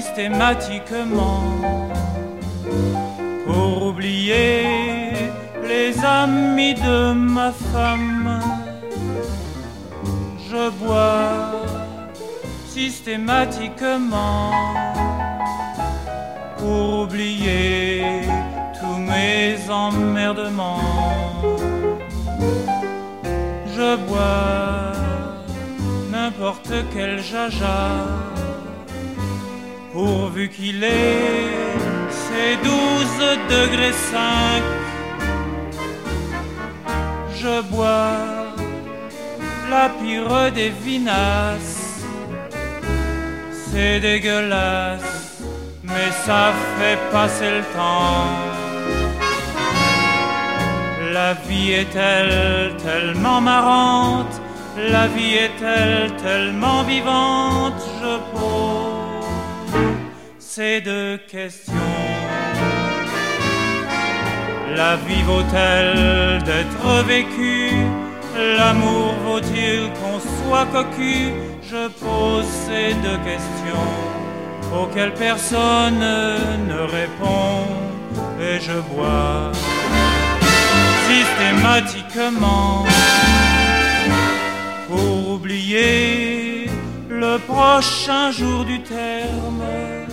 systématiquement pour oublier les amis de ma femme. Je bois systématiquement pour oublier tous mes emmerdements. Je bois n'importe quel jaja, pourvu qu'il ait ses 12 degrés 5. Je bois la pire des vinasses, c'est dégueulasse, mais ça fait passer le temps. La vie est-elle tellement marrante, la vie est-elle tellement vivante, je pose ces deux questions. La vie vaut-elle d'être vécue? L'amour vaut-il qu'on soit cocu? Je pose ces deux questions auxquelles personne ne répond, et je bois systématiquement pour oublier le prochain jour du terme.